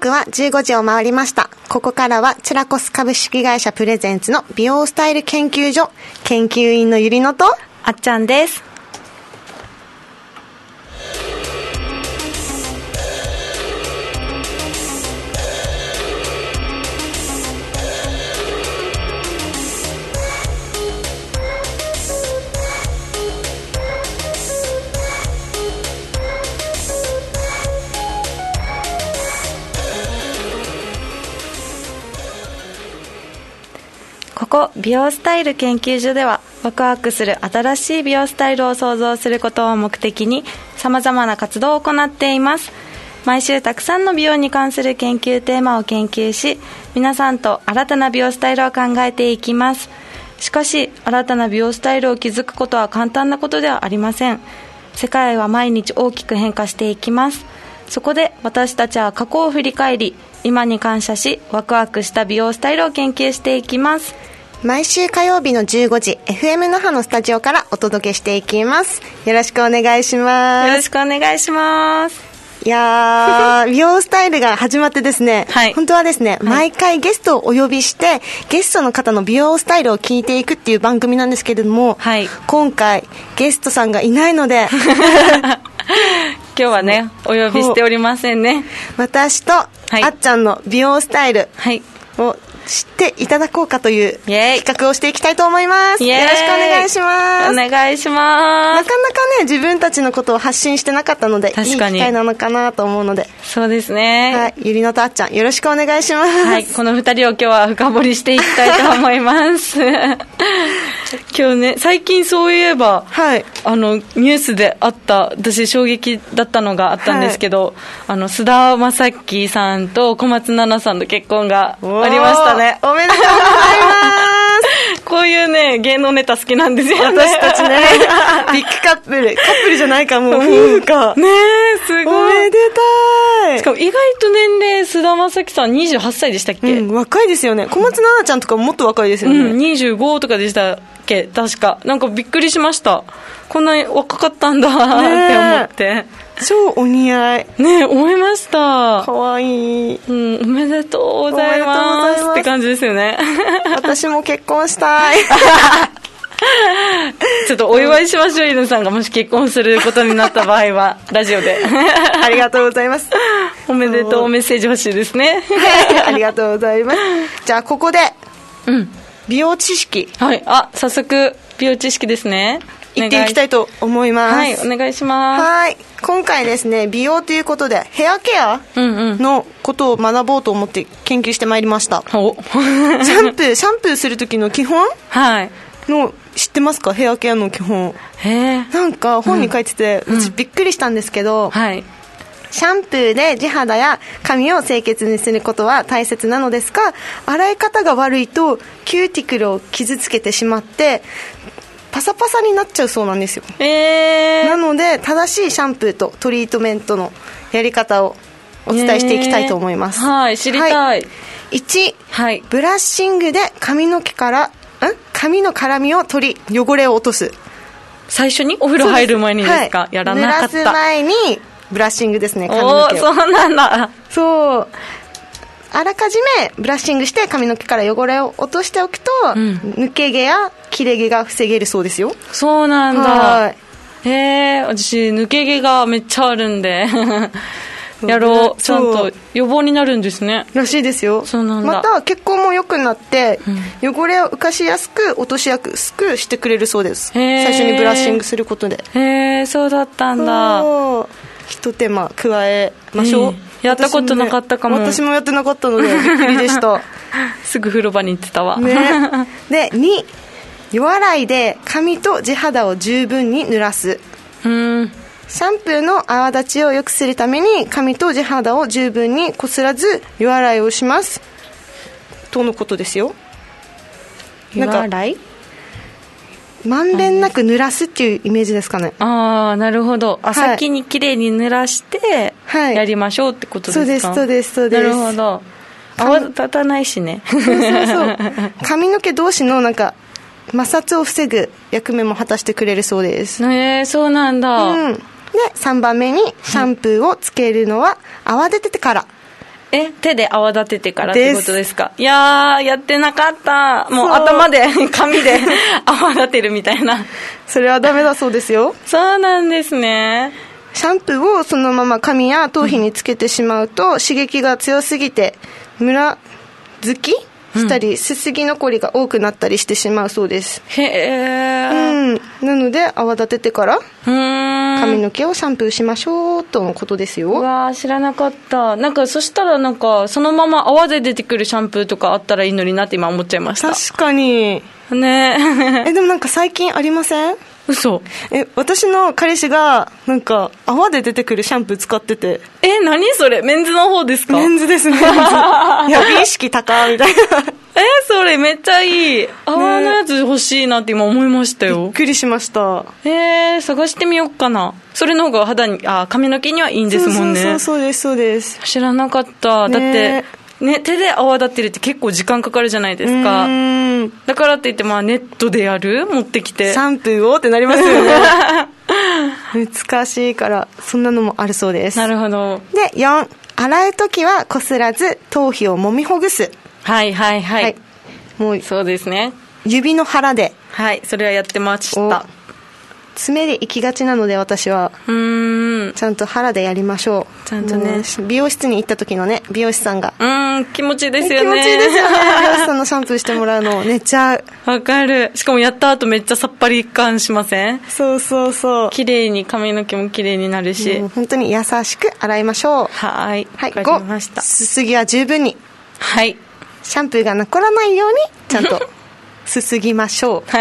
刻は15時を回りました。ここからはチュラコス株式会社プレゼンツの美容スタイル研究所、研究員のゆりのとあっちゃんです。ここ美容スタイル研究所では、ワクワクする新しい美容スタイルを創造することを目的にさまざまな活動を行っています。毎週たくさんの美容に関する研究テーマを研究し、皆さんと新たな美容スタイルを考えていきます。しかし新たな美容スタイルを築くことは簡単なことではありません。世界は毎日大きく変化していきます。そこで私たちは過去を振り返り、今に感謝し、ワクワクした美容スタイルを研究していきます。 毎週火曜日の15時 FM 那覇のスタジオからお届けしていきます。よろしくお願いします。 よろしくお願いします。 いやー美容スタイルが始まってですね、はい、本当はですね、はい、毎回ゲストをお呼びしてゲストの方の美容スタイルを聞いていくっていう番組なんですけれども、はい、今回ゲストさんがいないので今日はねお呼びしておりませんね。 私と、はい、あっちゃんの美容スタイルを知っていただこうかという企画をしていきたいと思います。よろしくお願いします。 お願いします。 なかなかね自分たちのことを発信してなかったのでいい機会なのかなと思うので。 そうですね、 はい、ゆりのとあっちゃんよろしくお願いします。 はい、この2人を今日は深掘りしていきたいと思います今日ね最近そういえば、はい、ニュースであった私衝撃だったのがあったんですけど、はい、須田まさきさんと小松菜奈さんの結婚がありましたね。 おめでとうございますこういうね芸能ネタ好きなんですよね。 私たちねビッグカップルじゃないかもう夫婦かねえすごいおめでたい。 しかも意外と年齢須田まさきさん28歳でしたっけ、 若いですよね。小松菜奈ちゃんとかもっと若いですよね、 25とかでしたっけ確か。なんかびっくりしました。こんなに若かったんだって思って超お似合いね思いました。 かわいい、 おめでとうございますって感じですよね私も結婚したいちょっとお祝いしましょう、犬さんがもし結婚することになった場合はラジオでありがとうございますおめでとうメッセージ欲しいですねありがとうございます。じゃあここで、美容知識、 はい、早速美容知識ですね。 言っていきたいと思います。 はい、お願いします。 はい、今回ですね美容ということでヘアケアのことを学ぼうと思って研究してまいりました、シャンプーする時の基本の知ってますか？ヘアケアの基本。なんか本に書いてて、私びっくりしたんですけど、シャンプーで地肌や髪を清潔にすることは大切なのですが、洗い方が悪いとキューティクルを傷つけてしまってパサパサになっちゃうそうなんですよ。なので正しいシャンプーとトリートメントのやり方をお伝えしていきたいと思います。 はい、知りたい。 1、ブラッシングで髪の絡みを取り汚れを落とす。 最初にお風呂入る前にですか？やらなかった。 濡らす前にブラッシングですね、髪の毛を。 そうなんだ。 そう、あらかじめブラッシングして髪の毛から汚れを落としておくと、抜け毛や切れ毛が防げるそうですよ。 そうなんだ。私抜け毛がめっちゃあるんでやろう。ちゃんと予防になるんですね。 らしいですよ。 そうなんだ。 また血行も良くなって、汚れを浮かしやすく落としやすくしてくれるそうです。最初にブラッシングすることで。 そうだったんだ。 一手間加えましょう。 やったことなかったかも。 私もやってなかったのでびっくりでしたすぐ風呂場に行ってたわ、 で2、夜洗いで髪と地肌を十分に濡らす。シャンプーの泡立ちを良くするために髪と地肌を十分にこすらず夜洗いをしますとのことですよ。 夜洗い、 まんべんなく濡らすっていうイメージですかね。 なるほど。先にきれいに濡らしてやりましょうってことですか？ そうです。 なるほど。泡立たないしね。そう髪の毛同士のなんか摩擦を防ぐ役目も果たしてくれるそうです。 そうなんだ。 で3番目にシャンプーをつけるのは泡立ててから手で泡立ててからってことですか？いやー、やってなかった。もう頭で紙で泡立てるみたいな。 それはダメだそうですよ。 そうなんですね。 シャンプーをそのまま髪や頭皮につけてしまうと、刺激が強すぎてムラつきしたり、すすぎ残りが多くなったりしてしまうそうです。 へえ。 なので泡立ててから髪の毛をシャンプーしましょうとのことですよ。 うわー、知らなかった。なんかそしたらそのまま泡で出てくるシャンプーとかあったらいいのになって今思っちゃいました。 確かにね。 でもなんか最近ありません？ 嘘。 私の彼氏がなんか泡で出てくるシャンプー使ってて。 何それ？メンズの方ですか？ メンズですね。いや、美意識高みたいな。 それめっちゃいい。泡のやつ欲しいなって今思いましたよ。 びっくりしました。 探してみようかな。それの方が髪の毛にはいいんですもんね。 そうですそうです。 知らなかった。だってね、手で泡立ってるって結構時間かかるじゃないですか。だからって言ってネットでやる？持ってきてシャンプーをってなりますよね。難しいからそんなのもあるそうです。 なるほど。 で4、洗うときはこすらず頭皮を揉みほぐす。 はいはいはい、はい、 もうそうですね。 指の腹で、 はい、それはやってました。 爪で行きがちなので私はちゃんと腹でやりましょう。 ちゃんとね、 美容室に行った時のね、美容師さんが気持ちいいですよね。 気持ちいいですよね。美容師さんのシャンプーしてもらうの寝ちゃう。 わかる。しかもやった後めっちゃさっぱり感しません？ そうそうそう。 綺麗に髪の毛も綺麗になるし、 本当に優しく洗いましょう。 はい、わかりました。 5、すすぎは十分に。 はい、 シャンプーが残らないようにちゃんとすすぎましょう。 はい。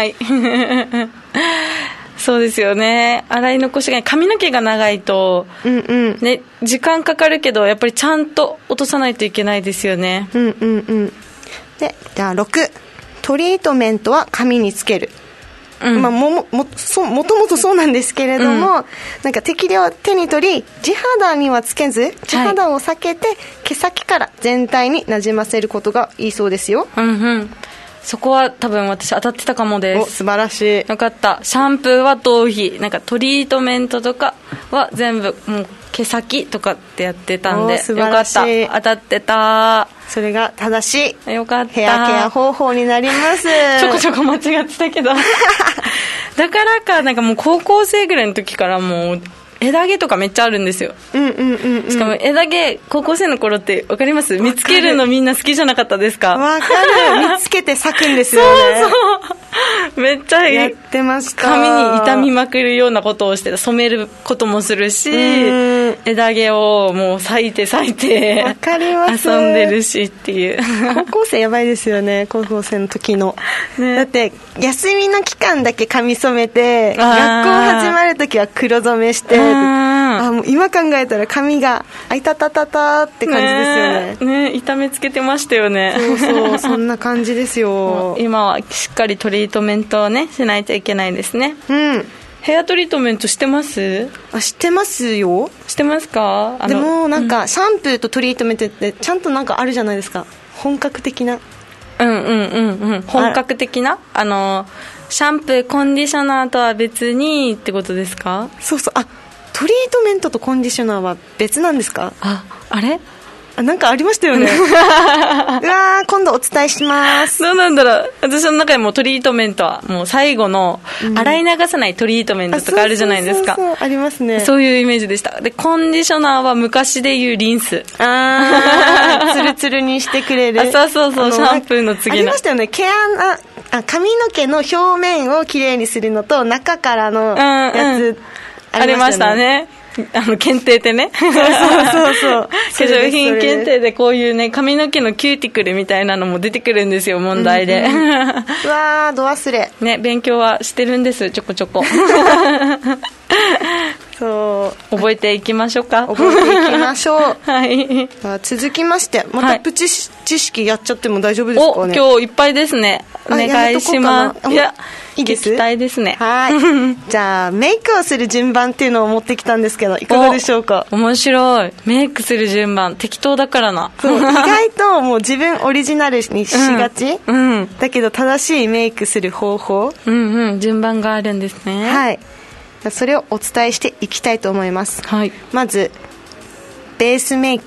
そうですよね。洗い残しが髪の毛が長いと、ね、時間かかるけどやっぱりちゃんと落とさないといけないですよね。 で、じゃあ6、トリートメントは髪につける。もともとそうなんですけれども、なんか適量手に取り地肌にはつけず、地肌を避けて毛先から全体になじませることがいいそうですよ。 そこは多分私当たってたかもです。 素晴らしい。 よかった。シャンプーは頭皮、なんかトリートメントとかは全部もう毛先とかってやってたんで、 素晴らしい。 よかった。当たってた。 それが正しい。 よかった。 ヘアケア方法になります。 ちょこちょこ間違ってたけど。だからか、なんかもう高校生ぐらいの時からもう枝毛とかめっちゃあるんですよ。しかも枝毛高校生の頃って分かります？見つけるのみんな好きじゃなかったですか？ 分かる。見つけて咲くんですよね。 そうめっちゃやってました。 髪に痛みまくるようなことをして染めることもするし、枝毛をもう咲いて分かります。 遊んでるしっていう高校生やばいですよね。高校生の時の、だって休みの期間だけ髪染めて学校始まる時は黒染めしてもう今考えたら髪があいたたたたって感じですよね。 痛めつけてましたよね。 そうそんな感じですよ。 今はしっかりトリートメントをねしないといけないですね。ヘアトリートメントしてます？ してますよ。 してますか？ でもなんかシャンプーとトリートメントってちゃんとなんかあるじゃないですか。本格的な本格的なシャンプーコンディショナーとは別にってことですか？ そうそう。トリートメントとコンディショナーは別なんですか？ あれなんかありましたよね。今度お伝えします。 どうなんだろう。私の中でもトリートメントはもう最後の洗い流さないトリートメントとかあるじゃないですか。 そうありますね。 そういうイメージでした。でコンディショナーは昔でいうリンス。 ツルツルにしてくれる。 そうシャンプーの次のありましたよね。髪の毛の表面をきれいにするのと中からのやつありましたね。検定ってね。そう化粧品検定でこういうね髪の毛のキューティクルみたいなのも出てくるんですよ、問題で。 うわー、ど忘れね、勉強はしてるんです、ちょこちょこ。 そう覚えていきましょうか。 覚えていきましょう。 はい。 続きましてまたプチ知識やっちゃっても大丈夫ですかね。 今日いっぱいですね。お願いします。 いいです。 聞きたいですね。 はい。じゃあメイクをする順番っていうのを持ってきたんですけど、いかがでしょうか。 面白い。メイクする順番適当だからな。 意外ともう自分オリジナルにしがち、だけど正しいメイクする方法、 順番があるんですね。 はい。それをお伝えしていきたいと思います。 はい。 まずベースメイク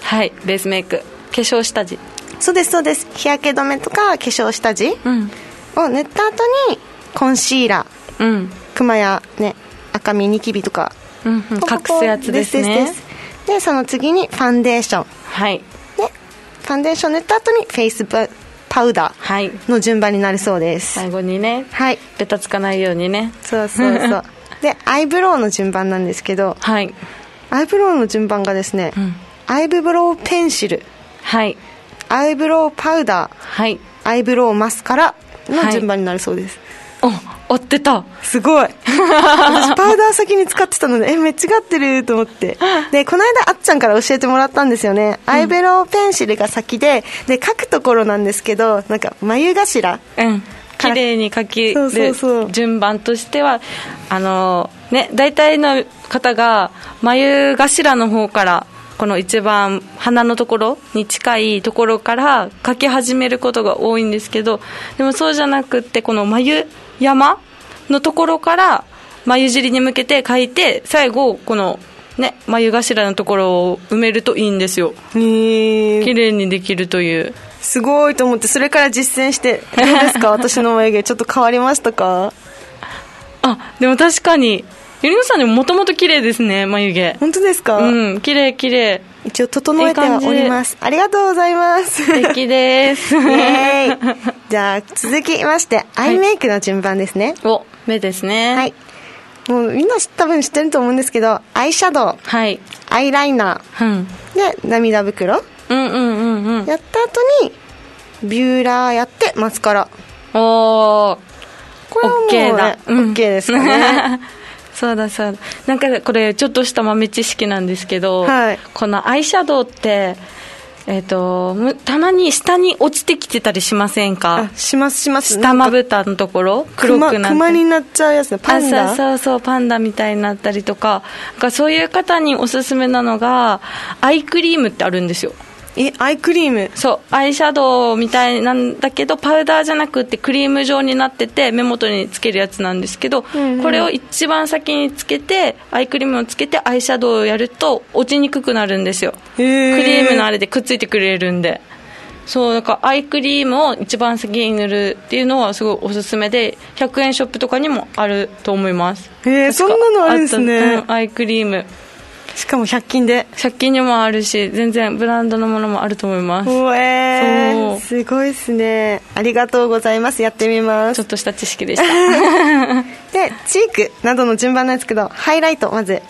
はい、ベースメイク、化粧下地。 そうですそうです。日焼け止めとか化粧下地を塗った後にコンシーラー、クマやね、赤み、ニキビとか、 隠すやつですね。 でその次にファンデーション、 はい、 でファンデーション塗った後にフェイスパウダーの順番になるそうです。 最後にね、 はい、 ベタつかないようにね。 そうそうそうでアイブロウの順番なんですけど、 はい、 アイブロウの順番がですね、アイブロウペンシル、 はい、 アイブロウパウダー、 はい、アイブロウマスカラの順番になるそうです。 はい、合ってた。 すごい私パウダー先に使ってたのでめっちゃ合ってると思って、でこの間あっちゃんから教えてもらったんですよね。アイブロウペンシルが先で描くところなんですけど、なんか眉頭、 綺麗に描きる順番としてはね、大体の方が眉頭の方からこの一番鼻のところに近いところから描き始めることが多いんですけど、でもそうじゃなくって、この眉山のところから眉尻に向けて描いて、最後このね、眉頭のところを埋めるといいんですよ。綺麗にできるという。 すごいと思って、それから実践して、どうですか私の眉毛ちょっと変わりましたか？ でも確かにゆりのさんでももともと綺麗ですね、眉毛。 本当ですか？ 綺麗綺麗。 一応整えてはおります。ありがとうございます。 素敵ですじゃあ続きましてアイメイクの順番ですね。 目ですね。 はい、もうみんな多分知ってると思うんですけど、アイシャドウ、 はい、 アイライナー、で涙袋、やった後にビューラーやってマスカラ。これはもう、ね、 OK だ、 OK ですかねそうだそうだ。なんかこれちょっとした豆知識なんですけど、このアイシャドウってたまに下に落ちてきてたりしませんか？ しますします。 下まぶたのところ黒くなって、 クマになっちゃうやつね。パンダ。 そうパンダみたいになったりとか、そういう方におすすめなのがアイクリームってあるんですよ。 アイクリーム。 そう、アイシャドウみたいなんだけどパウダーじゃなくてクリーム状になってて目元につけるやつなんですけど、これを一番先につけてアイクリームをつけてアイシャドウをやると落ちにくくなるんですよ。クリームのあれでくっついてくれるんで。そう、だからアイクリームを一番先に塗るっていうのはすごいおすすめで、100円ショップとかにもあると思います。 そんなのあるんですね。 アイクリーム、 しかも100均で。 100均にもあるし、全然ブランドのものもあると思います。 すごいですね。ありがとうございます。やってみます。 ちょっとした知識でしたでチークなどの順番なんですけど、ハイライトまずやって、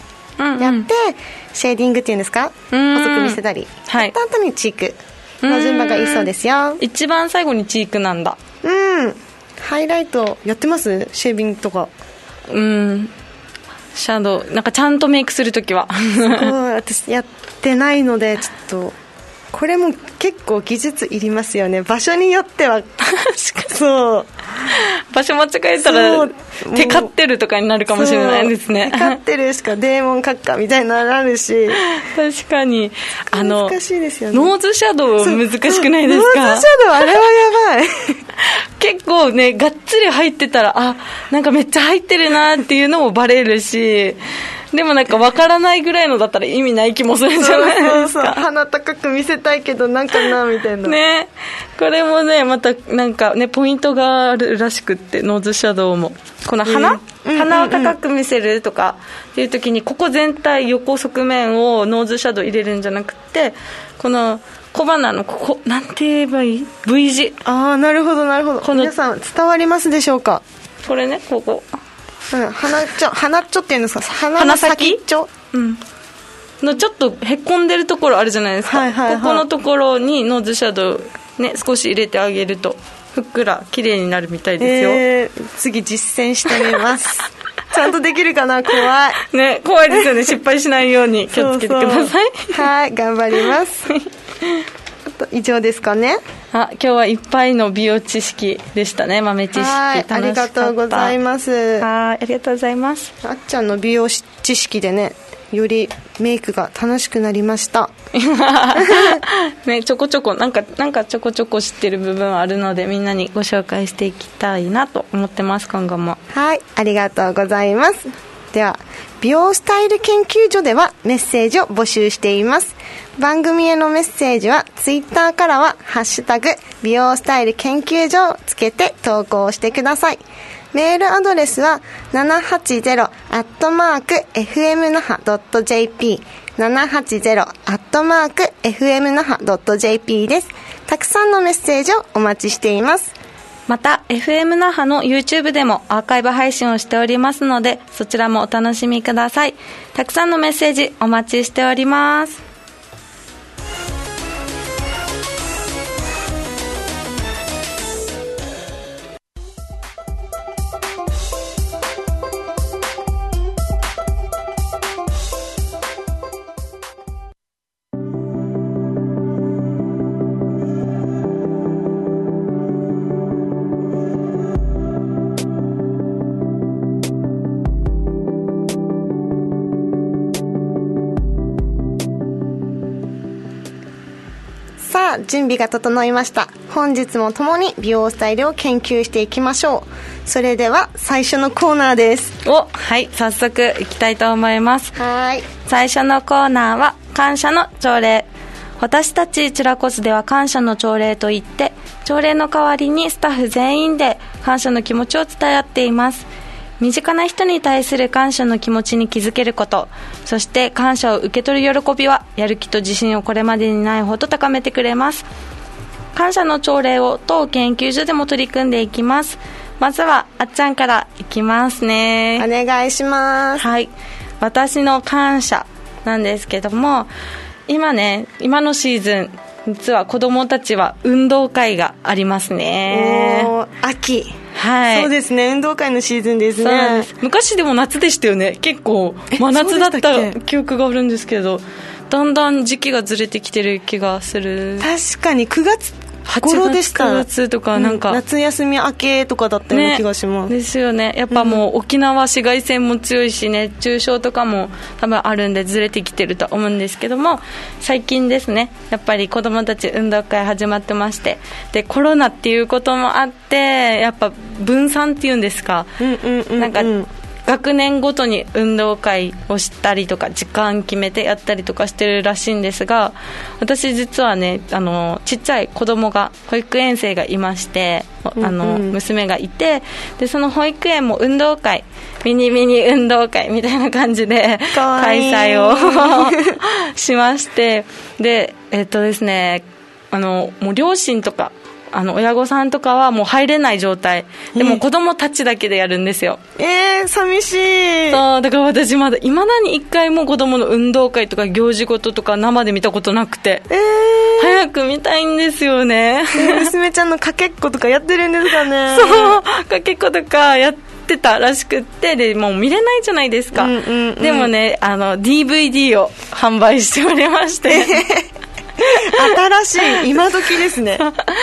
シェーディングっていうんですか、細く見せたり、やった後にチークの順番がいいそうですよ。 一番最後にチークなんだ。 ハイライトやってます？シェービングとか。 シャドウなんかちゃんとメイクするときは私やってないので、ちょっとこれも結構技術いりますよね。場所によってはそう場所間違えたらテカってるとかになるかもしれないですね。 テカってるしかデーモン閣下みたいになるし、 確かに難しいですよね。 ノーズシャドウ難しくないですか？ ノーズシャドウあれはやばい結構ね、がっつり入ってたらなんかめっちゃ入ってるなっていうのもバレるし、でもなんか分からないぐらいのだったら意味ない気もするんじゃないですか。 鼻高く見せたいけどなんかなみたいなね。これもねまたなんかねポイントがあるらしくって、ノーズシャドウもこの鼻を高く見せるとかっていう時に、ここ全体横側面をノーズシャドウ入れるんじゃなくて、この小鼻のここなんて言えばいい？ V 字。 なるほどなるほど。皆さん伝わりますでしょうか？これね、ここ鼻っちょっていうんですか？鼻先っちょ、 のちょっとへこんでるところあるじゃないですか、ここのところにノーズシャドウ、ね、少し入れてあげるとふっくら綺麗になるみたいですよ。 次実践してみますちゃんとできるかな？怖い、 ね、怖いですよね失敗しないように気をつけてください。 はい頑張りますあと以上ですかね。 今日はいっぱいの美容知識でしたね。豆知識楽しかった。 ありがとうございます。 ありがとうございます。 あっちゃんの美容知識でね、よりメイクが楽しくなりましたね、ちょこちょこなんかちょこちょこ知ってる部分はあるので、みんなにご紹介していきたいなと思ってます、今後も。 はい、ありがとうございます。 では、美容スタイル研究所ではメッセージを募集しています。番組へのメッセージはツイッターからはハッシュタグ美容スタイル研究所をつけて投稿してください。メールアドレスは 780@fmnaha.jp780@fmnaha.jp です。たくさんのメッセージをお待ちしています。 また FM 那覇の YouTube でもアーカイブ配信をしておりますので、そちらもお楽しみください。たくさんのメッセージお待ちしております。 準備が整いました。本日も共に美容スタイルを研究していきましょう。それでは最初のコーナーです。 はい、早速いきたいと思います。 はい。 最初のコーナーは感謝の朝礼。私たちチュラコスでは感謝の朝礼といって、朝礼の代わりにスタッフ全員で感謝の気持ちを伝え合っています。身近な人に対する感謝の気持ちに気づけること、そして感謝を受け取る喜びはやる気と自信をこれまでにないほど高めてくれます。感謝の朝礼を当研究所でも取り組んでいきます。まずはあっちゃんからいきますね。 お願いします。 はい、私の感謝なんですけども、今のシーズン実は子どもたちは運動会がありますね。 秋、 はい、 そうですね、運動会のシーズンですね。 昔でも夏でしたよね。結構真夏だった記憶があるんですけど、だんだん時期がずれてきてる気がする。 確かに9月頃でした。 9月とかなんか、 夏休み明けとかだったような気がします、 ですよね。やっぱもう沖縄紫外線も強いし、熱中症とかも多分あるんでずれてきてると思うんですけども、最近ですね、やっぱり子どもたち運動会始まってまして、でコロナっていうこともあって、やっぱ分散っていうんですか、なんか学年ごとに運動会をしたりとか時間決めてやったりとかしてるらしいんですが、私実はね、ちっちゃい子供が保育園生がいまして、娘がいて、でその保育園も運動会、ミニ運動会みたいな感じで開催をしまして、でですね、もう両親とか親御さんとかはもう入れない状態で、も子供たちだけでやるんですよ。 寂しい。 そうだから私まだ未だに一回も子供の運動会とか行事事とか生で見たことなくて、早く見たいんですよね。 娘ちゃんのかけっことかやってるんですかね。 そう、かけっことかやってたらしくって、でもう見れないじゃないですか、でもね、DVD を販売しておりまして新しい今時ですね。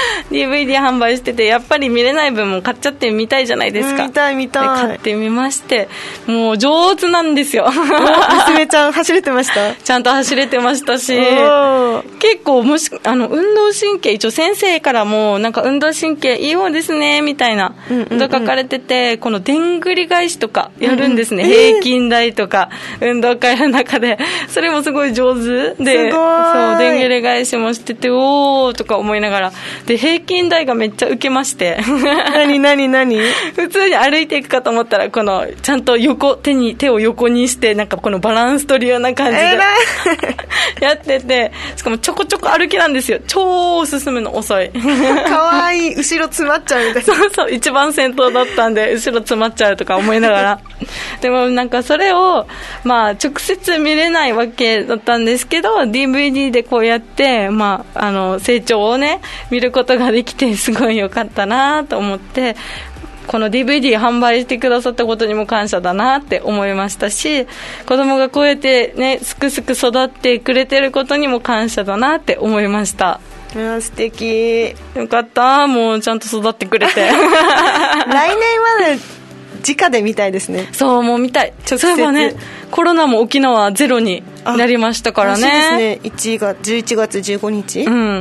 DVD 販売してて、やっぱり見れない分も買っちゃってみたいじゃないですか。 見たいで買ってみまして、もう上手なんですよ。 娘ちゃん走れてました？ ちゃんと走れてましたし、結構運動神経、一応先生からもなんか運動神経いい方ですねみたいなと書かれてて、このでんぐり返しとかやるんですね、平均台とか運動会の中で。それもすごい上手で、そうでんぐり返しもしてて、おーとか思いながら、で平均台がめっちゃ受けまして。 何普通に歩いていくかと思ったら、このちゃんと手を横にして、なんかこのバランス取るような感じでやってて、しかもちょこちょこ歩きなんですよ。超進むの遅い。 かわいい。後ろ詰まっちゃうみたいな。 そう、一番先頭だったんで後ろ詰まっちゃうとか思いながらでもなんかそれを直接見れないわけだったんですけど、 DVD でこうやって、成長をね見ることができて、すごい良かったなと思って、この DVD 販売してくださったことにも感謝だなって思いましたし、子供がこうやってねすくすく育ってくれてることにも感謝だなって思いました。 素敵。 よかった、もうちゃんと育ってくれて。来年は直で見たいですね。 そう、もう見たい。そういえばね、コロナも沖縄ゼロになりましたからね。 そうですね。11月15日、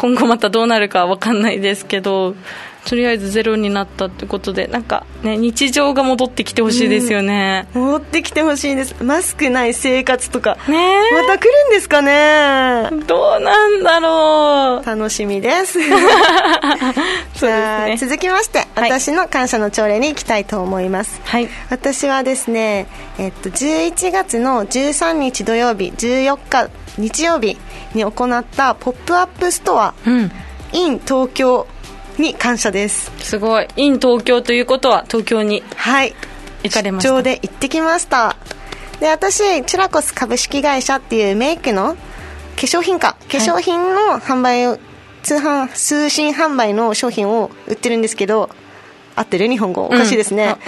今後またどうなるか分かんないですけど、とりあえずゼロになったってことで、なんかね、日常が戻ってきてほしいですよね。 戻ってきてほしいです。マスクない生活とか、 ね、 また来るんですかね。 どうなんだろう。 楽しみです。 そうですね。 続きまして、私の感謝の朝礼に行きたいと思います。はい、私はですね、11月の13日土曜日、14日日曜日に行ったポップアップストア、in 東京に感謝です。 すごい。 in 東京ということは東京に行かれました。 出張で行ってきました。で、私チュラコス株式会社っていうメイクの化粧品の販売を、通信販売の商品を売ってるんですけど、合ってる？日本語おかしいですね、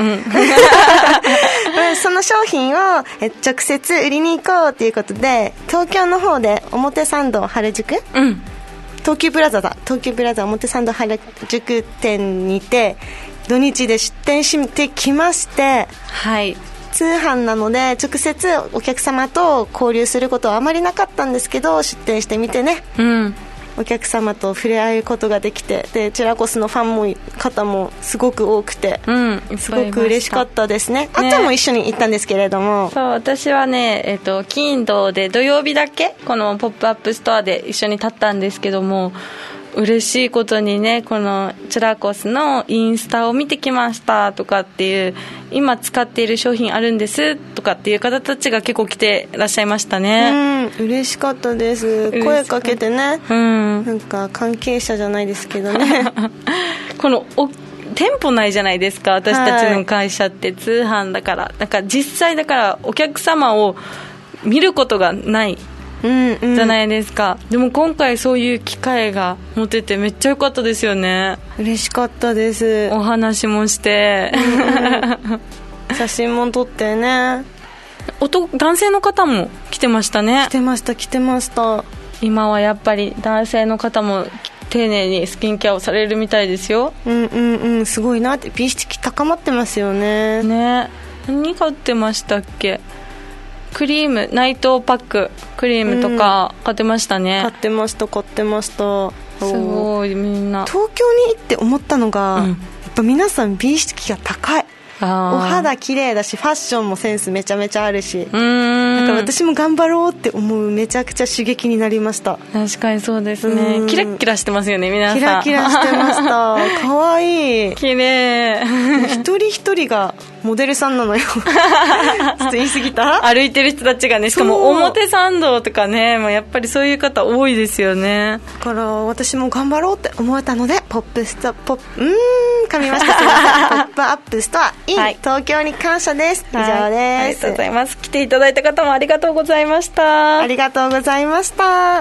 その商品を直接売りに行こうということで、東京の方で表参道原宿、東急プラザ表参道原宿店にて土日で出店してきまして、通販なので直接お客様と交流することはあまりなかったんですけど、出店してみてね、お客様と触れ合うことができて、でチュラコスのファン方もすごく多くて、すごく嬉しかったですね。あっちゃんも一緒に行ったんですけれども、 そう、私はね、金土で土曜日だけこのポップアップストアで一緒に立ったんですけども、嬉しいことにね、このチュラコスのインスタを見てきましたとかっていう、今使っている商品あるんですとかっていう方たちが結構来てらっしゃいましたね。 嬉しかったです。声かけてね、なんか関係者じゃないですけどねこの店舗ないじゃないですか、私たちの会社って通販だから、なんか実際だからお客様を見ることがないじゃないですか。でも今回そういう機会が持ててめっちゃ良かったですよね。 嬉しかったです。 お話もして写真も撮ってね。 男性の方も来てましたね。 来てました。 今はやっぱり男性の方も丁寧にスキンケアをされるみたいですよ。 すごいなって、美意識高まってますよね。 何買ってましたっけ。クリーム、ナイトパッククリームとか買ってましたね。 買ってました。 すごい。みんな東京に行って思ったのが、やっぱ皆さん美意識が高い。お肌綺麗だし、ファッションもセンスめちゃめちゃあるし、だから私も頑張ろうって思う、めちゃくちゃ刺激になりました。 確かにそうですね。キラッキラしてますよね、皆さん。 キラキラしてましたかわいい。 綺麗。 一人一人がモデルさんなのよちょっと言い過ぎた。 歩いてる人たちがね、しかも表参道とかね、もうやっぱりそういう方多いですよね。 だから私も頑張ろうって思えたので、噛みました。すいません。ポップアップストア in 東京に感謝です。以上です。ありがとうございます。来ていただいた方もありがとうございました。 ありがとうございました。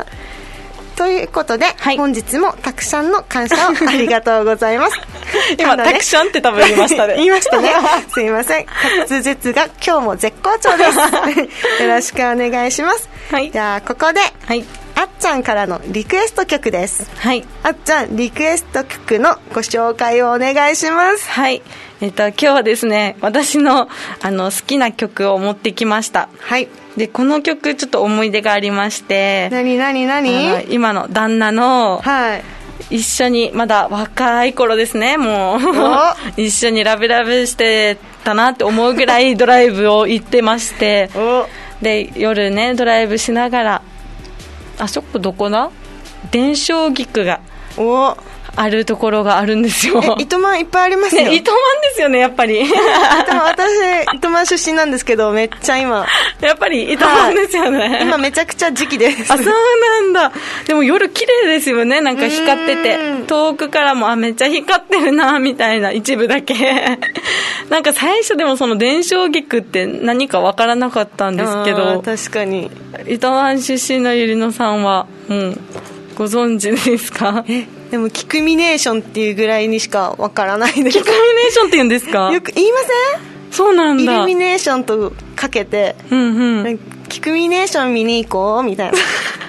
ということで、本日もたくさんの感謝をありがとうございます今たくさんって多分言いましたね言いましたねすいません。滑舌が今日も絶好調ですよろしくお願いします。じゃあここで、あっちゃんからのリクエスト曲です。あっちゃん、リクエスト曲のご紹介をお願いします。 今日はですね、私の好きな曲を持ってきました。でこの曲ちょっと思い出がありまして。 何今の旦那の、一緒にまだ若い頃ですね、もう一緒にラブラブしてたなって思うぐらいドライブを行ってましてで夜ねドライブしながら、あそこどこだ、電照菊があるところがあるんですよ。 糸満いっぱいありますよ。 糸満ですよね、やっぱり私糸満出身なんですけど、めっちゃ今やっぱり糸満ですよね、 今めちゃくちゃ時期です。 そうなんだ。でも夜綺麗ですよね、なんか光ってて、遠くからもめっちゃ光ってるなみたいな、一部だけなんか最初でもその電照菊って何か分からなかったんですけど、 確かに糸満出身のゆりのさんはご存知ですか？ でもキクミネーションっていうぐらいにしかわからないです。 キクミネーションって言うんですか？ よく言いません？ そうなんだ。 イルミネーションとかけて、キクミネーション見に行こうみたいな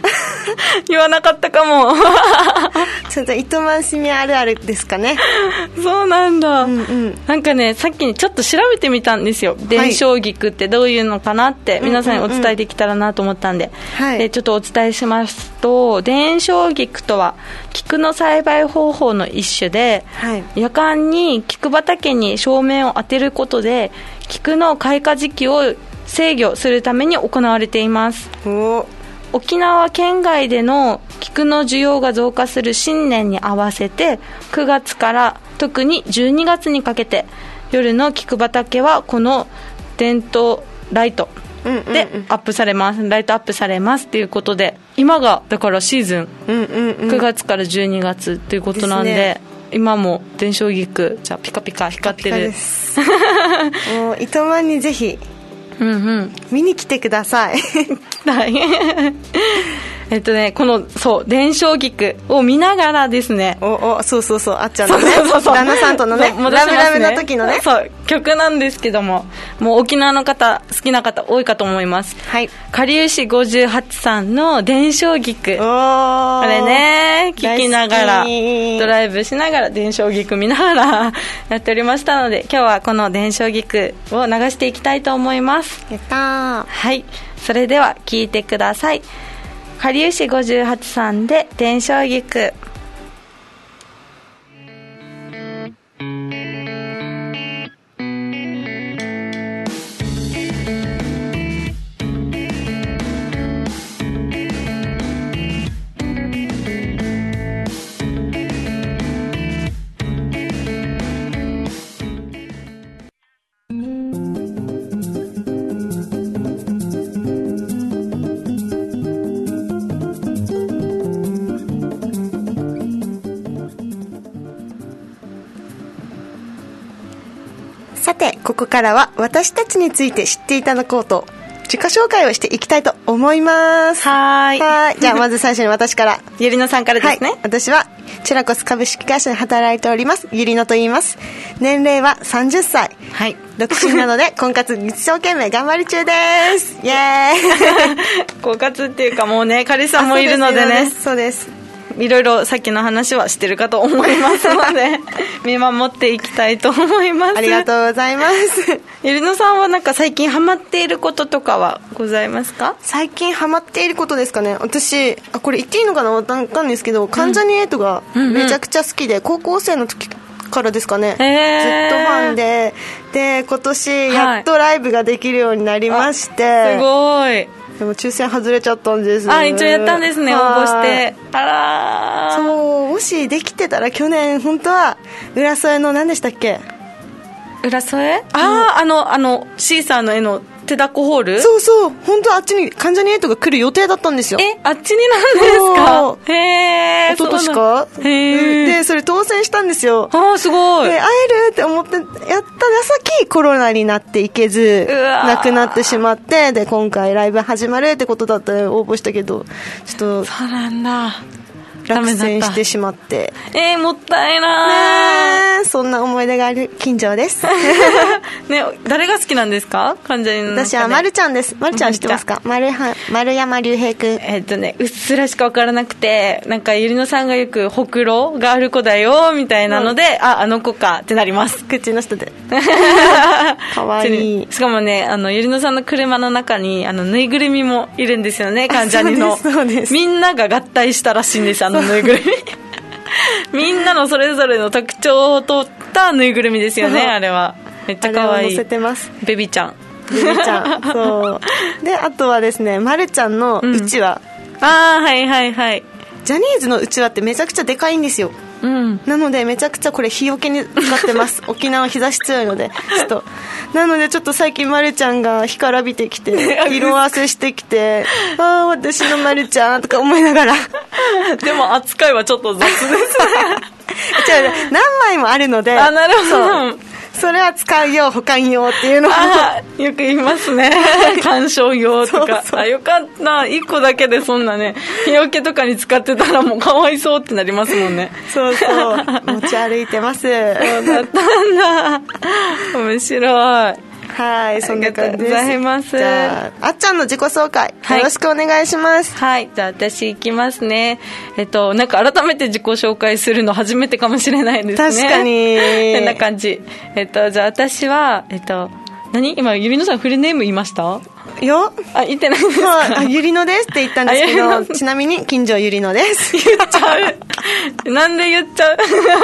言わなかったかも。 ちょっと糸満市民あるあるですかね。 そうなんだ、なんかね、さっきにちょっと調べてみたんですよ。伝承菊ってどういうのかなって皆さんにお伝えできたらなと思ったんで、でちょっとお伝えしますと、伝承菊とは菊の栽培方法の一種で、夜間に菊畑に照明を当てることで菊の開花時期を制御するために行われています。沖縄県外での菊の需要が増加する新年に合わせて9月から特に12月にかけて夜の菊畑はこの伝統ライトでアップされます、ライトアップされますということで、今がだからシーズン、9月から12月ということなんで、今も伝承菊じゃピカピカ光ってる。 もう糸満にぜひ見に来てください。 この伝承菊を見ながらですね、 そうあっちゃんのね、旦那さんとのね、ラブラブの時のね、 曲なんですけども、もう沖縄の方好きな方多いかと思います。かりゆし58さんの伝承菊、これね聴きながらドライブしながら伝承菊見ながらやっておりましたので、今日はこの伝承菊を流していきたいと思います。 やったー。 それでは聴いてください。かりゆし58さんで伝承菊。 さて、ここからは私たちについて知っていただこうと自己紹介をしていきたいと思います。じゃあまず最初に私からゆりのさんからですね。 私はチュラコス株式会社で働いておりますゆりのと言います。年齢は30歳、独身なので婚活一生懸命頑張り中です。イエーイ。 婚活っていうかもうね、彼氏さんもいるのでね。 そうです。 いろいろさっきの話はしてるかと思いますので見守っていきたいと思います。 ありがとうございます。 ゆりのさんはなんか最近ハマっていることとかはございますか？ 最近ハマっていることですかね。私これ言っていいのかな、わかんないんですけど、関ジャニ∞がめちゃくちゃ好きで、高校生の時からですかね、ずっとファンで今年やっとライブができるようになりまして、 すごい。 でも抽選外れちゃったんです。 一応やったんですね、応募して。 そう、もしできてたら去年本当は浦添の何でしたっけ、 浦添、シーサーの絵の手だこホール、 そう本当はあっちに関ジャニ∞が来る予定だったんですよ。 あっちになんですか？ 一昨年か。でそれ当選したんですよ。 すごい。 会えるって思ってやった矢先コロナになっていけず亡くなってしまって、で今回ライブ始まるってことだったら応募したけど、ちょっとそうなんだ、 落選してしまって、 もったいない、 そんな思い出がある近所ですね。誰が好きなんですか、関ジャニの中で？ 私はまるちゃんです。まるちゃん知ってますか？丸山隆平くん。 うっすらしか分からなくて、なんかゆりのさんがよくほくろがある子だよみたいなので、あの子かってなります。 口の下でかわいい。 しかもね、ゆりのさんの車の中にぬいぐるみもいるんですよね、関ジャニの。 そうです。 みんなが合体したらしいんです、ぬいぐるみみんなのそれぞれの特徴を取ったぬいぐるみですよね、あれは。めっちゃ可愛い。 載せてます。 ベビちゃん。 そうで、あとはですね、まるちゃんのうちわ、ジャニーズのうちわってめちゃくちゃでかいんですよ。なのでめちゃくちゃこれ日よけに使ってます沖縄日差し強いのでなのでちょっと最近まるちゃんが干からびてきて色あせしてきて私のまるちゃんとか思いながらでも扱いはちょっと雑ですね何枚もあるので、 なるほど、 それは使うよ保管用っていうのをよく言いますね鑑賞用とか。よかった、1個だけでそんなね日よけとかに使ってたらもうかわいそうってなりますもんね。 そう持ち歩いてます。そうだったんだ、面白い。 はい、そんな感じです。 ありがとうございます。 じゃあ、あっちゃんの自己紹介、よろしくお願いします。 はい、じゃあ私行きますね。なんか改めて自己紹介するの初めてかもしれないですね。 確かに。 こんな感じ。じゃあ私は、今、ゆりのさんフルネーム言いました？ いや、 言ってないですか？ ゆりのですって言ったんですけど、ちなみに近所ゆりのです。 言っちゃう。なんで言っちゃう？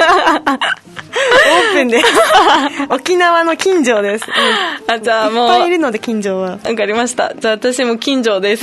オープンです。沖縄の近所です。 じゃあもう。 いっぱいいるので近所は。 わかりました。じゃあ私も近所です。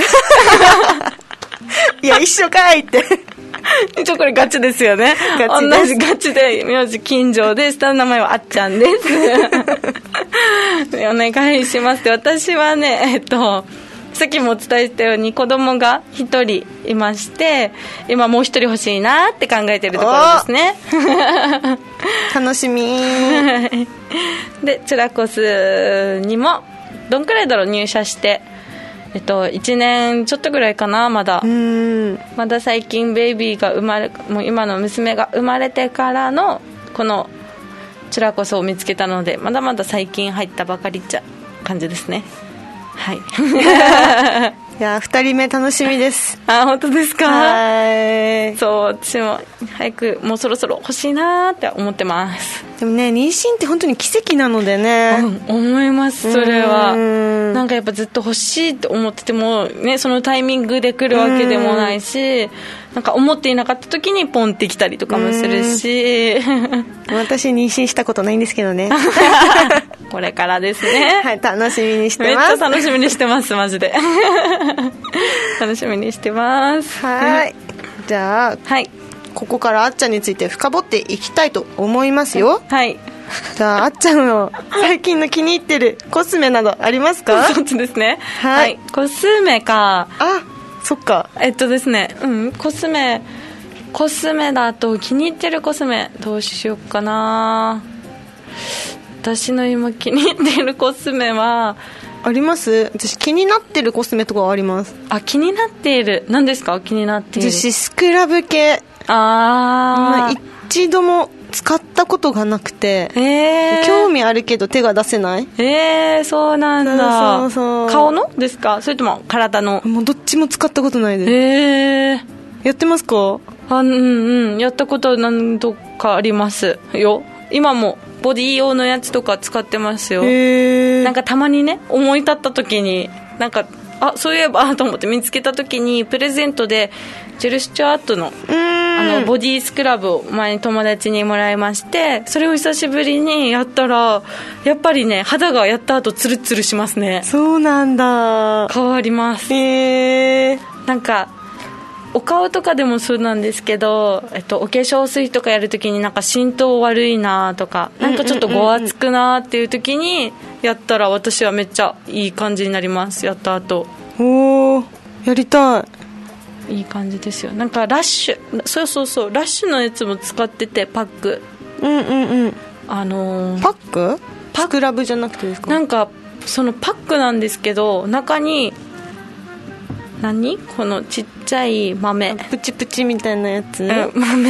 いや、一緒かいって。 一応これガチですよね。 ガチです。 同じガチで、名字近所で、下の名前はあっちゃんです。お願いします。私はね、さっきもお伝えしたように子供が一人いまして、今もう一人欲しいなって考えてるところですね。 楽しみ。 で、チュラコスにもどんくらいだろう、入社して1年ちょっとぐらいかな。まだ最近ベイビーがもう今の娘が生まれてからのこのチュラコスを見つけたので、まだまだ最近入ったばかりっちゃ感じですね。はい。 いや、2人目楽しみです。 本当ですか？ はい。 そう、私も早くもうそろそろ欲しいなって思ってます。 でもね、妊娠って本当に奇跡なのでね。 思います。それはなんかやっぱずっと欲しいって思っててもね、そのタイミングで来るわけでもないし、なんか思っていなかった時にポンってきたりとかもするし。 私妊娠したことないんですけどね。 これからですね。 はい、楽しみにしてます。 めっちゃ楽しみにしてます、マジで。楽しみにしてます。 はい。じゃあ、はい、ここからあっちゃんについて深掘っていきたいと思いますよ。 はい。 じゃあ、あっちゃんの最近の気に入ってるコスメなどありますか？ そうですね。 はい。 コスメか。 そっか。 ですね、コスメだと気に入ってるコスメどうしようかな。私の今気に入ってるコスメはあります？私気になってるコスメとかはあります。 気になっている。何ですか？気になっている。 私スクラブ系一度も使ったことがなくて、興味あるけど手が出せない。 そうなんだ。 そう顔のですか？それとも体の？ もうどっちも使ったことないです。やってますか？ やったこと何度かありますよ。今もボディ用のやつとか使ってますよ。なんかたまにね、思い立った時になんかそういえばと思って見つけた時にプレゼントでジェル・スチュアートのボディスクラブを前に友達にもらいまして、それを久しぶりにやったらやっぱりね、肌がやった後ツルツルしますね。 そうなんだ。 変わります。なんかお顔とかでもそうなんですけど、お化粧水とかやるときになんか浸透悪いなとか、なんかちょっとごわつくなっていうときにやったら私はめっちゃいい感じになります。やった後。 やりたい。いい感じですよ。なんかラッシュ、そうラッシュのやつも使ってて、パック。 パック？スクラブじゃなくてですか？ なんかそのパックなんですけど、中にこのちっちゃい豆、 プチプチみたいなやつ、 豆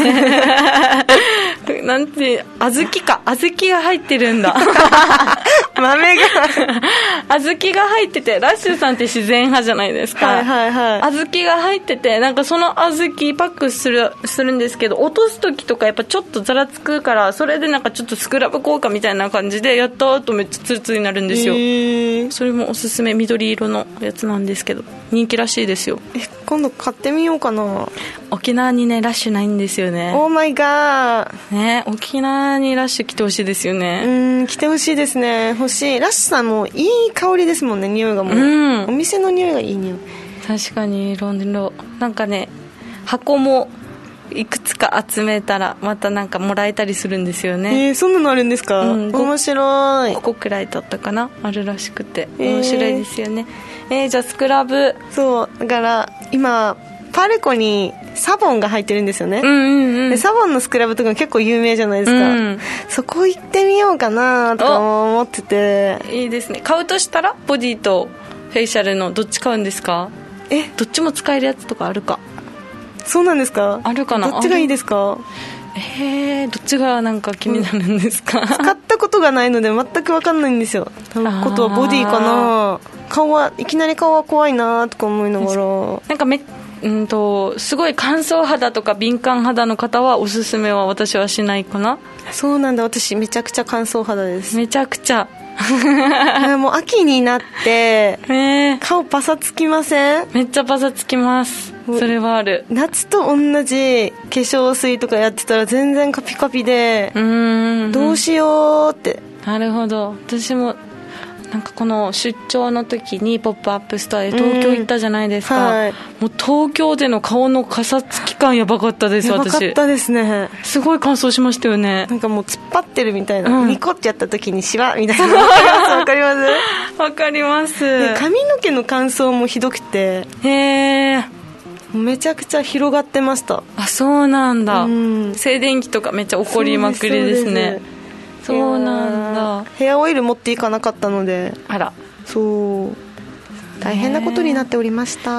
なんて、小豆が入ってるんだ。 豆が小豆が入ってて、ラッシュさんって自然派じゃないですか。小豆が入ってて、なんかその小豆パックするんですけど、落とす時とかやっぱちょっとざらつくから、それでなんかちょっとスクラブ効果みたいな感じでやった後めっちゃツルツルになるんですよ。それもおすすめ、緑色のやつなんですけど人気らしいですよ。 今度買ってみようかな。 沖縄にねラッシュないんですよね。 オーマイガーね、沖縄にラッシュ来てほしいですよね。 来てほしいですね。欲しい。ラッシュさんもいい香りですもんね。匂いがもう、お店の匂いがいい匂い。 確かにいろいろなんかね、箱もいくつか集めたらまたなんかもらえたりするんですよね。 そんなのあるんですか？面白い。 5個くらいだったかな、あるらしくて面白いですよね。じゃあスクラブ、 そうだから今パルコにサボンが入ってるんですよね。でサボンのスクラブとか結構有名じゃないですか。そこ行ってみようかなとか思ってて。 いいですね。買うとしたらボディとフェイシャルのどっち買うんですか？どっちも使えるやつとかあるか？ そうなんですか？ あるかな。 どっちがいいですか？ どっちがなんか気になるんですか？ 使ったことがないので全く分かんないんですよ。ことはボディかな。いきなり顔は怖いなとか思いながら、 なんかすごい乾燥肌とか敏感肌の方はおすすめは私はしないかな。 そうなんだ。私めちゃくちゃ乾燥肌です。 めちゃくちゃもう秋になって顔パサつきません？ めっちゃパサつきます。それはある。 夏と同じ化粧水とかやってたら全然カピカピで、どうしようって。 なるほど。私もなんかこの出張の時にポップアップストアで東京行ったじゃないですか、はい、もう東京での顔のかさつき感やばかったです。 やばかったですね。 すごい乾燥しましたよね。 なんかもう突っ張ってるみたいな、ニコってやった時にシワみたいな。わかります？ わかります。 髪の毛の乾燥もひどくて、めちゃくちゃ広がってました。 あ、そうなんだ。静電気とかめっちゃ起こりまくりですね。そうなんだ。 ヘアオイル持っていかなかったので、 あら、 そう大変なことになっておりました。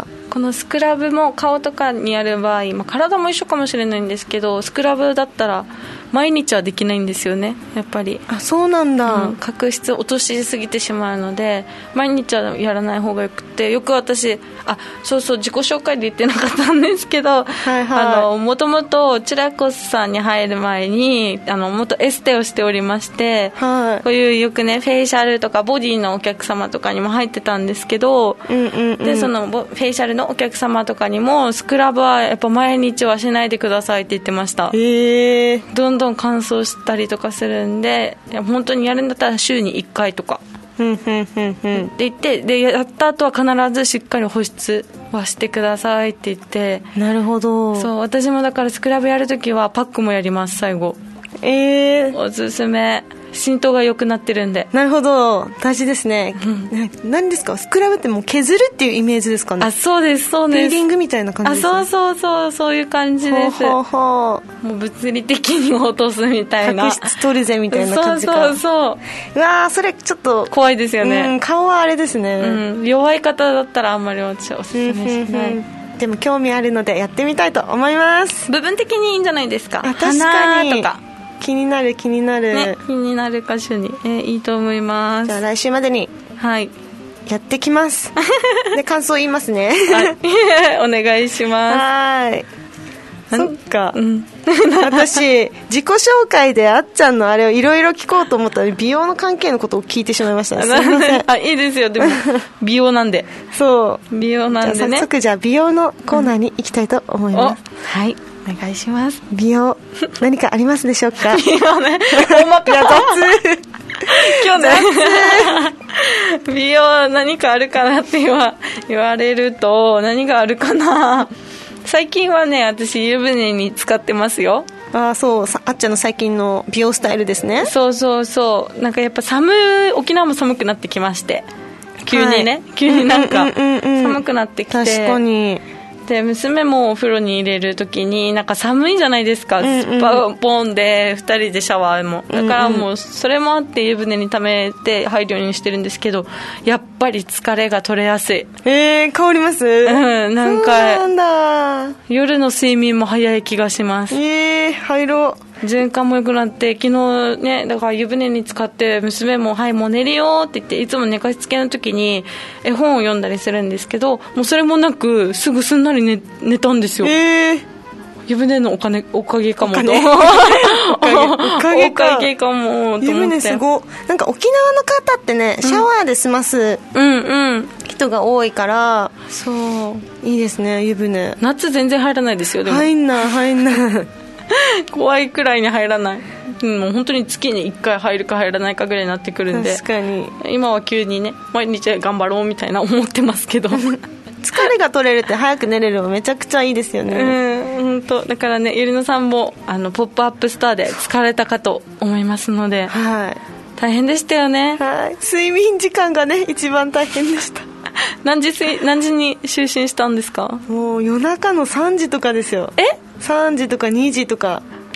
このスクラブも顔とかにやる場合、体も一緒かもしれないんですけど、スクラブだったら毎日はできないんですよね、やっぱり。 あ、そうなんだ。 角質落としすぎてしまうので毎日はやらない方がよくて、よく私そう自己紹介で言ってなかったんですけど、もともとチュラコスさんに入る前に元エステをしておりまして、こういうよくねフェイシャルとかボディのお客様とかにも入ってたんですけど、でそのフェイシャルのお客様とかにもスクラブはやっぱ毎日はしないでくださいって言ってました。どんどん乾燥したりとかするんで、本当にやるんだったら週に1回とかで言って、でやった後は必ずしっかり保湿はしてくださいって言って。 なるほど。 そう、私もだからスクラブやるときはパックもやります。最後おすすめ。浸透が良くなってるんで。 なるほど、大事ですね。何ですか、スクラブってもう削るっていうイメージですかね？ そうですそうです。 ピーリングみたいな感じですね。 そういう感じです。もう物理的に落とすみたいな、 角質取るぜみたいな感じか。うわー、それちょっと怖いですよね。 顔はあれですね、 弱い方だったらあんまり私はおすすめしない。 でも興味あるのでやってみたいと思います。 部分的にいいんじゃないですか？ 確かに。 鼻とか気になる、気になる、 ね、気になる箇所に、いいと思います。 じゃあ来週までにやってきますで感想言いますね。 お願いします。 はい。そっか、私自己紹介であっちゃんのあれをいろいろ聞こうと思ったら美容の関係のことを聞いてしまいました。すいません。 いいですよ。でも美容なんで。 そう美容なんでね。 早速じゃあ美容のコーナーに行きたいと思います。 はい、お願いします。 美容何かありますでしょうか？ 美容ね、大まか今日ね美容何かあるかなって言われると何があるかな。最近はね、私湯船に使ってますよ。 そう、あっちゃんの最近の美容スタイルですね。 そうなんかやっぱ沖縄も寒くなってきまして、急にね、急になんか寒くなってきて、 確かに。 で娘もお風呂に入れるときになんか寒いじゃないですか、ポンで2人でシャワーも、だからもうそれもあって湯船に溜めて入るようにしてるんですけど、やっぱり疲れが取れやすい。 変わります？ なんかそうなんだ。 夜の睡眠も早い気がします。 入ろう。 循環も良くなって、昨日ね、だから湯船に浸かって娘ももう寝るよって言って、いつも寝かしつけの時に絵本を読んだりするんですけど、もうそれもなくすぐすんなり 寝たんですよ。湯船のおかげかもと。おかげかもと思って。 湯船すごい。なんか沖縄の方ってね、シャワーで済ます人が多いから、そういいですね、湯船。 夏全然入らないですよ。でも入んない怖いくらいに入らない。もう本当に月に1回入るか入らないかぐらいになってくるんで、 確かに今は急にね、毎日頑張ろうみたいな思ってますけど疲れが取れるって早く寝れるのめちゃくちゃいいですよね。 本当だからね、ゆりのさんもポップアップスターで疲れたかと思いますので、大変でしたよね。 睡眠時間がね一番大変でした。 何時に就寝したんですか？ もう夜中の3時とかですよ。3時とか2時とか。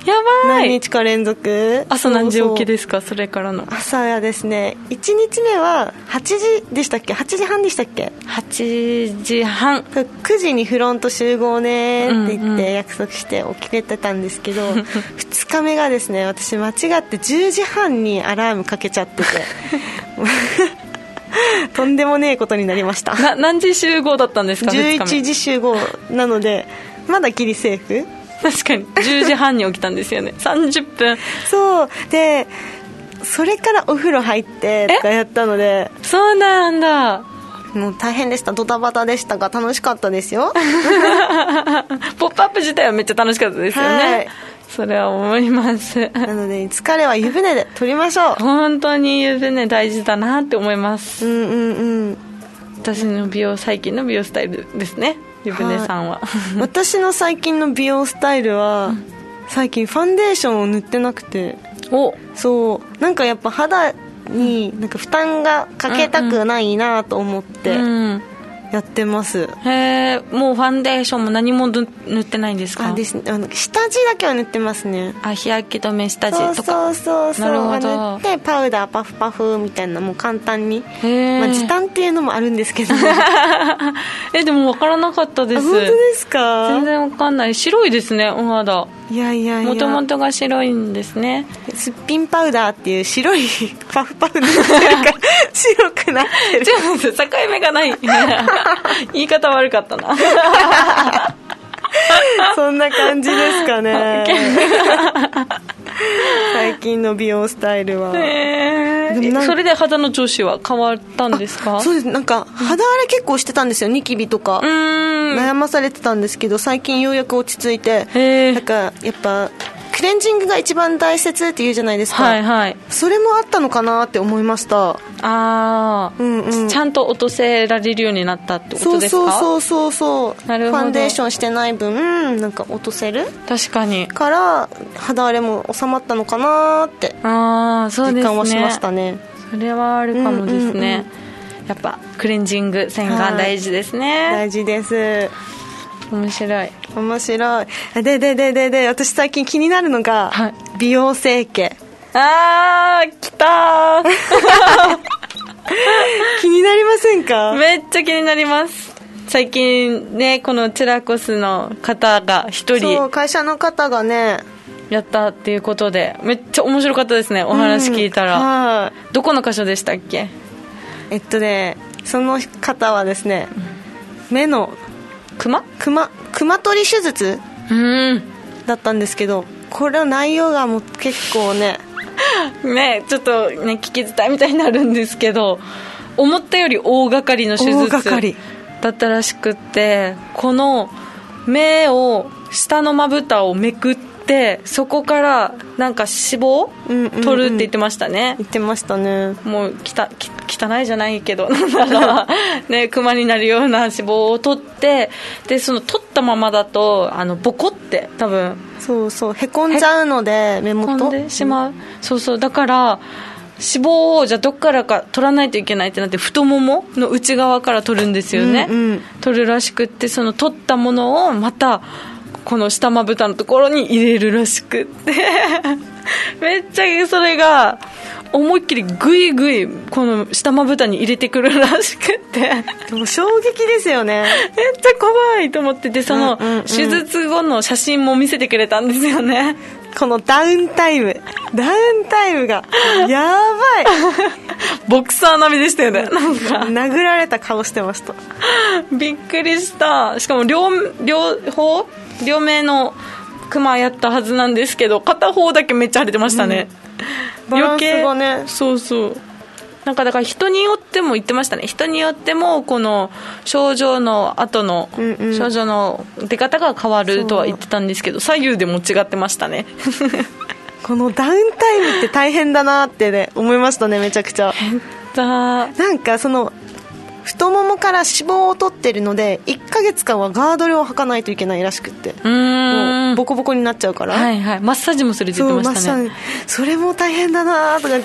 やばい。 何日か連続。 朝何時起きですか？それからの朝はですね、1日目は8時でしたっけ、8時半でしたっけ。 8時半、 9時にフロント集合ねって言って約束して起きれてたんですけど、2日目がですね、私間違って10時半にアラームかけちゃっててとんでもねえことになりました。 何時集合だったんですか ？11時集合なのでまだギリセーフ。 確かに10時半に起きたんですよね。30分。 そうで、それからお風呂入ってとかやったので。 そうなんだ。 もう大変でした。ドタバタでしたが楽しかったですよ。 ポップアップ自体はめっちゃ楽しかったですよね、はい、それは思います。 なので疲れは湯船で取りましょう。 本当に湯船大事だなって思います。 うんうんうん。 私の最近の美容スタイルですね、湯船さんは。 私の最近の美容スタイルは、最近ファンデーションを塗ってなくて。そうなんかやっぱ肌になんか負担がかけたくないなと思ってやってます。 へえ。もうファンデーションも何も塗ってないんですか？ ですね、下地だけは塗ってますね。 日焼け止め下地とか。 そうなるほ塗ど。 ってパウダーパフパフみたいな、もう簡単に、時短っていうのもあるんですけどでも分からなかったです。 本当ですか？ 全然分かんない。白いですね、お肌。 いやいやいや、 もともとが白いんですね。 すっぴんパウダーっていう白いパフパフ塗ってるから白くなってる。 違う、境目がない言い方悪かったなそんな感じですかね最近の美容スタイルは。 それで肌の調子は変わったんですか？ そうです。なんか肌荒れ結構してたんですよ、ニキビとか悩まされてたんですけど、最近ようやく落ち着いて、なんかやっぱクレンジングが一番大切って言うじゃないですか、 はいはい、 それもあったのかなって思いました。 ちゃんと落とせられるようになったってことですか？ そうなるほど。ファンデーションしてない分なんか落とせる、 確かにから肌荒れも収まったのかなって実感はしましたね。 それはあるかもですね、やっぱクレンジング洗顔大事ですね、 大事です。 面白い。 で私最近気になるのが、美容整形。 来た気になりませんか？ めっちゃ気になります。最近ね、このチェラコスの方が一人、 会社の方がねやったっていうことで、めっちゃ面白かったですね、お話聞いたら。どこの箇所でしたっけ？ その方はですね、目のクマ取り手術だったんですけど、これの内容がもう結構ねちょっとね聞き伝えみたいになるんですけど、思ったより大掛かりの手術だったらしくって、この目を下のまぶたをめくって、そこからなんか脂肪を取るって言ってましたね。 言ってましたね。 もう汚いじゃないけどね、クマになるような脂肪を取って、でその取ったままだとボコって多分へこんじゃうので、目元へこんでしまう。だから脂肪をじゃあどっからか取らないといけないってなって、太ももの内側から取るんですよね、取るらしくって、その取ったものをまたこの下まぶたのところに入れるらしくってめっちゃそれが思いっきりグイグイこの下まぶたに入れてくるらしくって、 でも衝撃ですよね。 めっちゃ怖いと思ってて、その手術後の写真も見せてくれたんですよね。 このダウンタイムがやばいボクサー並みでしたよね。なんか殴られた顔してました。 びっくりした。しかも両目のクマやったはずなんですけど、片方だけめっちゃ腫れてましたね、 バランスがね。 なんかだから人によっても言ってましたね。人によってもこの症状の後の症状の出方が変わるとは言ってたんですけど、左右でも違ってましたねこのダウンタイムって大変だなってね思いましたね。めちゃくちゃなんかその太ももから脂肪を取ってるので1ヶ月間はガードルを履かないといけないらしくって、もうボコボコになっちゃうから、 マッサージもするって言ってましたね。 それも大変だなとかって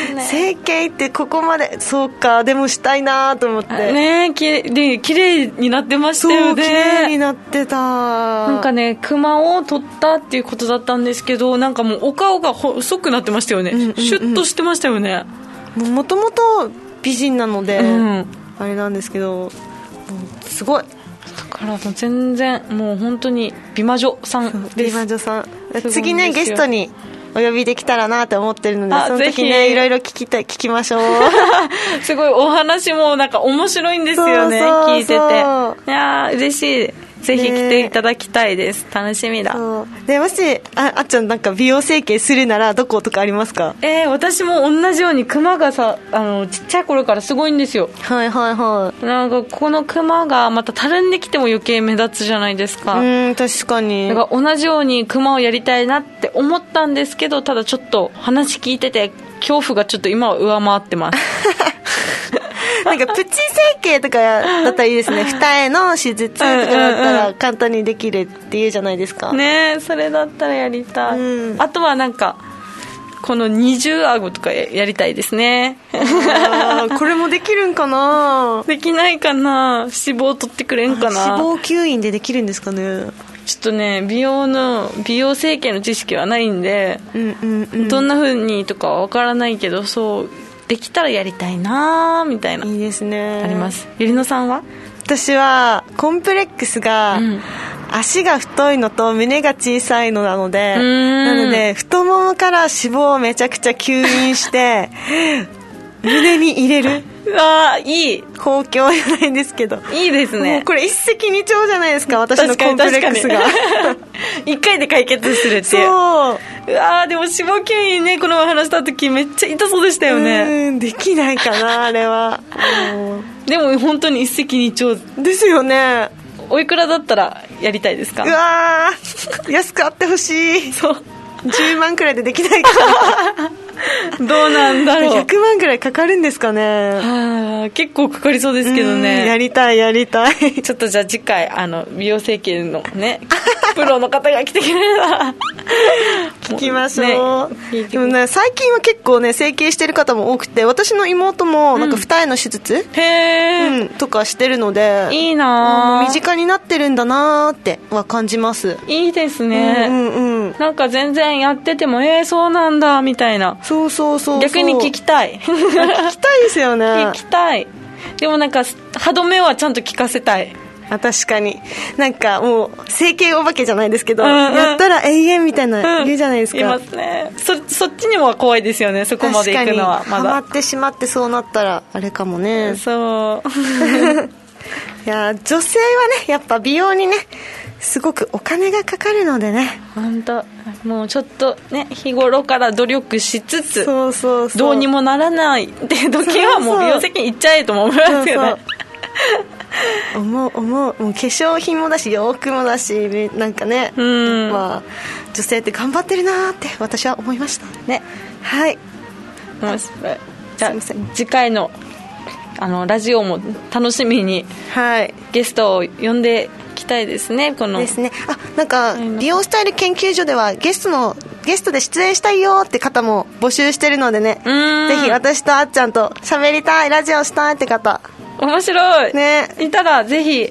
整形ってここまで、そうか、でもしたいなと思ってね。綺麗になってましたよね。 そう、綺麗になってた。 なんかね、クマを取ったっていうことだったんですけど、なんかもうお顔が細くなってましたよね、シュッとしてましたよね。 もともと美人なので、あれなんですけど、もうすごい。 だからもう全然もう本当に美魔女さんです。 美魔女さん。次ね、ゲストにお呼びできたらなって思ってるので、その時ね、いろいろ聞きましょう。 すごいお話もなんか面白いんですよね。聞いてて、いや嬉しい。ぜひ来ていただきたいです。楽しみだ。 で、もしあっちゃんなんか美容整形するならどことかありますか？ 私も同じようにクマがさ、ちっちゃい頃からすごいんですよ。 はいはいはい。 なんかこのクマがまたたるんできても余計目立つじゃないですか。 確かに。 だから同じようにクマをやりたいなって思ったんですけど、ただちょっと話聞いてて恐怖がちょっと今は上回ってます。 なんかプチ整形とかだったらいいですね。二重の手術とかだったら簡単にできるっていうじゃないですか。 ねえ、それだったらやりたい。あとはなんかこの二重顎とかやりたいですね。 これもできるんかな？ できないかな？脂肪取ってくれんかな？ 脂肪吸引でできるんですかね。 ちょっとね、美容整形の知識はないんで、どんな風にとかは分からないけど、そうできたらやりたいなみたいな。 いいですね。 あります。ゆりのさんは？ 私はコンプレックスが、足が太いのと胸が小さいのなので、太ももから脂肪をめちゃくちゃ吸引して胸に入れる。 いい包協じゃないんですけど、 いいですね。 もうこれ一石二鳥じゃないですか、私のコンプレックスが。 一回で解決するっていう。 そう。 でも脂肪吸引ね、この前話した時めっちゃ痛そうでしたよね。 できないかな、あれは。 でも本当に一石二鳥ですよね。 おいくらだったらやりたいですか？ 安くあってほしい。 そう、 10万くらいでできないかな。 どうなんだろう。 100万くらいかかるんですかね。 結構かかりそうですけどね。 やりたい。 ちょっとじゃあ次回美容整形のねプロの方が来てくれたら聞きましょう。でもね、最近は結構ね整形してる方も多くて、私の妹もなんか二重の手術、とかしてるので、 いいな、 身近になってるんだなっては感じます。 いいですね。なんか全然やっててもそうなんだみたいな。 そう逆に聞きたい。 聞きたいですよね。 聞きたい。でもなんか歯止めはちゃんと聞かせたい。 確かに。なんかもう整形お化けじゃないですけど、やったら永遠みたいな言うじゃないですか。 いますね。そっちにも怖いですよね、そこまで行くのは。まだハマってしまってそうなったらあれかもね。 そういや、女性はね、やっぱ美容にねすごくお金がかかるのでね。 本当、もうちょっとね、日頃から努力しつつ、 どうにもならないっていう時はもう美容整形行っちゃえと思いますよね。 もう化粧品もだし洋服もだし、なんかね、女性って頑張ってるなって私は思いましたね。はい。 じゃあ次回のラジオも楽しみに、ゲストを呼んできたいですね。 ですね。なんか美容スタイル研究所ではゲストで出演したいよって方も募集してるのでね、ぜひ私とあっちゃんと喋りたい、ラジオしたいって方、 面白いね、 いたらぜひ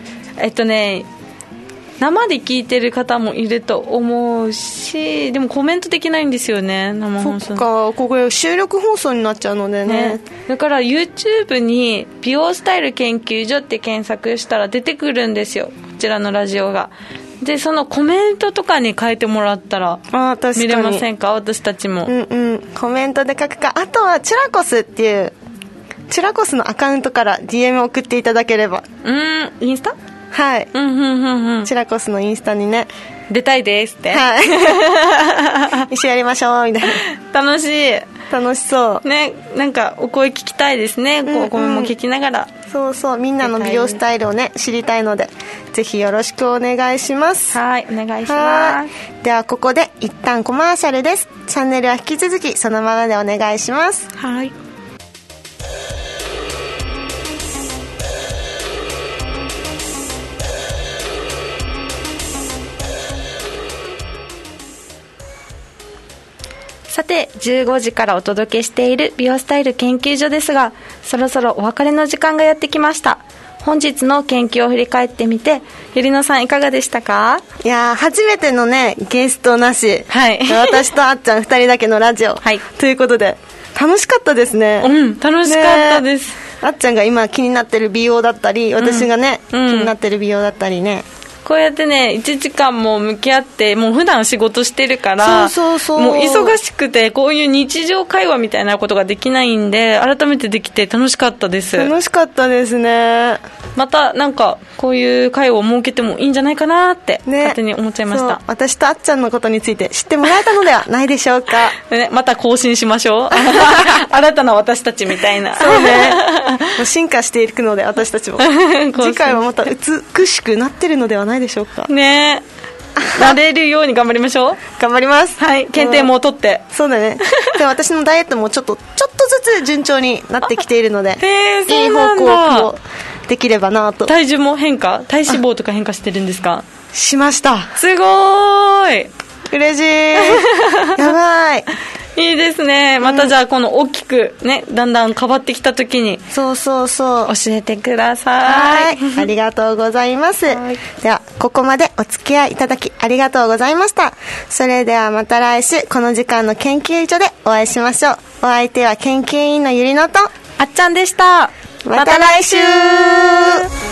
生で聞いてる方もいると思うし、でもコメントできないんですよね、生放送。 そっか、これ収録放送になっちゃうので ね。 だから YouTube に美容スタイル研究所って検索したら出てくるんですよ、こちらのラジオが。でそのコメントとかに書いてもらったら見れませんか？私たちも、 コメントで書くか、あとはチュラコスっていうチュラコスのアカウントから DM 送っていただければ。 インスタ？ はい、チュラコスのインスタにね、 出たいですって、 一緒やりましょうみたいな。 楽しそうね。なんかお声聞きたいですね、お声も聞きながら。 みんなの美容スタイルをね知りたいので、ぜひよろしくお願いします。 はい、お願いします。 ではここで一旦コマーシャルです。チャンネルは引き続きそのままでお願いします。 はい。さて15時からお届けしている美容スタイル研究所ですが、そろそろお別れの時間がやってきました。本日の研究を振り返ってみて、ゆりのさんいかがでしたか？ いやー、初めてのね、ゲストなし、 はい、 私とあっちゃん2人だけのラジオ、はい、ということで楽しかったですね。 楽しかったです。 あっちゃんが今気になってる美容だったり、私がね、気になってる美容だったりね、 こうやってね1時間も向き合って、もう普段仕事してるから、もう忙しくてこういう日常会話みたいなことができないんで、改めてできて楽しかったです。 楽しかったですね。 またなんかこういう会を設けてもいいんじゃないかなって勝手に思っちゃいました。 私とあっちゃんのことについて知ってもらえたのではないでしょうか。 ね、また更新しましょう。新たな私たちみたいな。 そうね。進化していくので私たちも次回はまた美しくなってるのではないでしょうかね。なれるように頑張りましょう。 頑張ります。 はい、検定も取って。 そうだね。で、私のダイエットもちょっとずつ順調になってきているので、いい方向をできればなと。 体重も変化、体脂肪とか変化してるんですか？ しました。 すごーい。 嬉しい。やばい。 いいですね。またじゃあこの大きくね、だんだん変わってきた時に、 そう教えてください。 はい、ありがとうございます。ではここまでお付き合いいただきありがとうございました。それではまた来週この時間の研究所でお会いしましょう。お相手は研究員のゆりのとあっちゃんでした。 また来週。